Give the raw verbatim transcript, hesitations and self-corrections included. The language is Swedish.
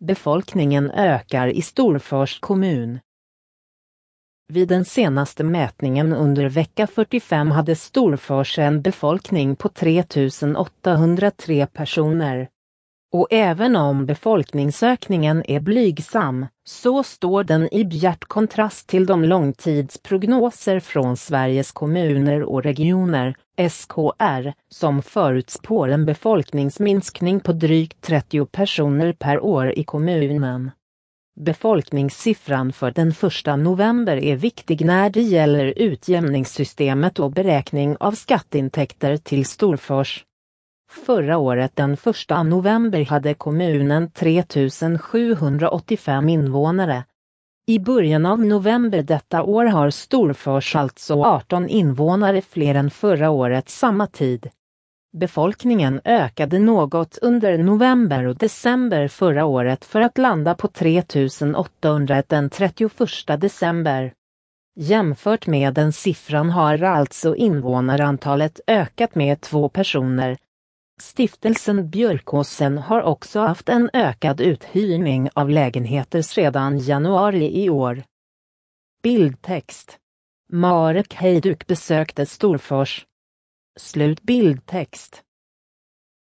Befolkningen ökar i Storfors kommun. Vid den senaste mätningen under vecka fyrtiofem hade Storfors en befolkning på tre tusen åttahundratre personer. Och även om befolkningsökningen är blygsam, så står den i bjärt kontrast till de långtidsprognoser från Sveriges kommuner och regioner, S K R, som förutspår en befolkningsminskning på drygt trettio personer per år i kommunen. Befolkningssiffran för den första november är viktig när det gäller utjämningssystemet och beräkning av skatteintäkter till Storfors. Förra året den första november hade kommunen tre tusen sjuhundraåttiofem invånare. I början av november detta år har Storfors alltså arton invånare fler än förra året samma tid. Befolkningen ökade något under november och december förra året för att landa på tre tusen åttahundraett den trettioförsta december. Jämfört med den siffran har alltså invånarantalet ökat med två personer. Stiftelsen Björkåsen har också haft en ökad uthyrning av lägenheter sedan januari i år. Bildtext. Marek Hejduk besökte Storfors. Slut bildtext.